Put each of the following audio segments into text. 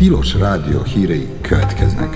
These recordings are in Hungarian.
Tilos Rádió hírei következnek.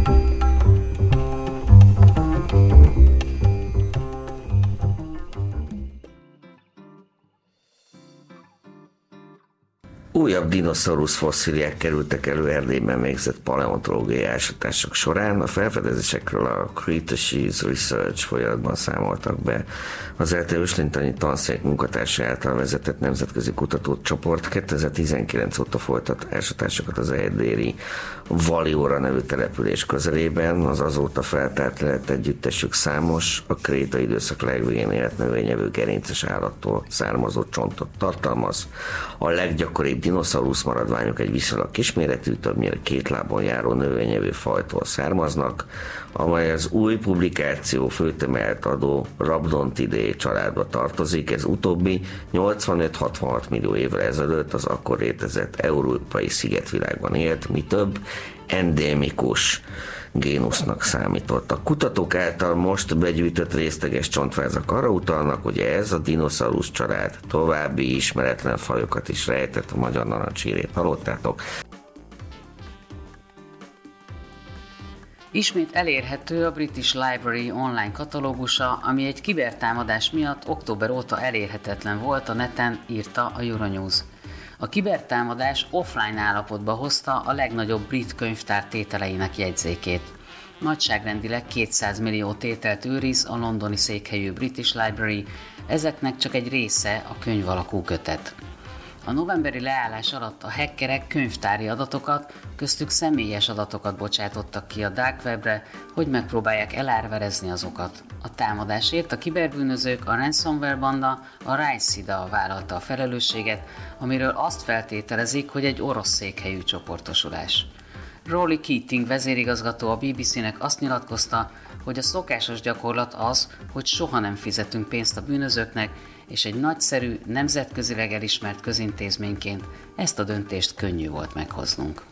Újabb dinoszaurusz fosszíliák kerültek elő Erdélyben végzett paleontológiai ásatások során. A felfedezésekről a Cretaceous Research folyamatban számoltak be. Az ELTE őslénytani tanszék munkatársa által vezetett nemzetközi kutatócsoport 2019 óta folytat ásatásokat az erdélyi Valióra nevű település közelében. Az azóta feltárt lelet együttesük számos, a kréta időszak legvégén élt növényevő gerinces állattól származó csontot tartalmaz. A leggyakoribb dinoszaurusz maradványok egy viszonylag kisméretű, többnyire két lábon járó növényevő fajtól származnak, amely az új publikáció főtemelt adó Rhabdontidae családba tartozik. Ez utóbbi 85-66 millió évvel ezelőtt az akkor létezett európai szigetvilágban élt, mi több, endémikus génusznak számított. A kutatók által most begyűjtött részleges csontvázak arra utalnak, hogy ez a dinoszaurusz család további ismeretlen fajokat is rejtett. A magyar narancssírét hallottátok. Ismét elérhető a British Library online katalógusa, ami egy kibertámadás miatt október óta elérhetetlen volt a neten, írta a Euronews. A kibertámadás offline állapotba hozta a legnagyobb brit könyvtár tételeinek jegyzékét. Nagyságrendileg 200 millió tételt őriz a londoni székhelyű British Library, ezeknek csak egy része a könyv alakú kötet. A novemberi leállás alatt a hackerek könyvtári adatokat, köztük személyes adatokat bocsátottak ki a dark webre, hogy megpróbálják elárverezni azokat. A támadásért a kiberbűnözők, a ransomware banda, a Riceda vállalta a felelősséget, amiről azt feltételezik, hogy egy orosz székhelyű csoportosulás. Rory Keating vezérigazgató a BBC-nek azt nyilatkozta, hogy a szokásos gyakorlat az, hogy soha nem fizetünk pénzt a bűnözőknek, és egy nagyszerű, nemzetközileg elismert közintézményként ezt a döntést könnyű volt meghoznunk.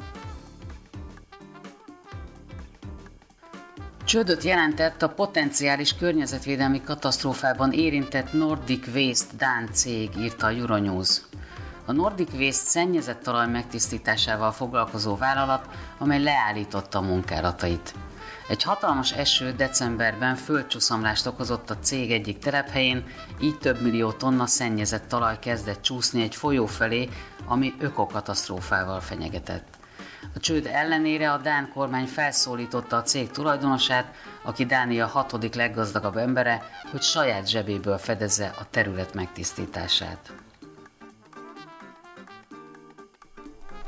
Csődöt jelentett a potenciális környezetvédelmi katasztrófában érintett Nordic Waste dán cég, írta a Euronews. A Nordic Waste szennyezett talaj megtisztításával foglalkozó vállalat, amely leállította a munkálatait. Egy hatalmas eső decemberben földcsúszamlást okozott a cég egyik telephelyén, így több millió tonna szennyezett talaj kezdett csúszni egy folyó felé, ami ökokatasztrófával fenyegetett. A csőd ellenére a dán kormány felszólította a cég tulajdonosát, aki Dánia 6. leggazdagabb embere, hogy saját zsebéből fedezze a terület megtisztítását.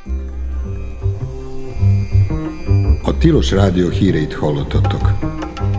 A Tilos Rádió híreit hallottatok.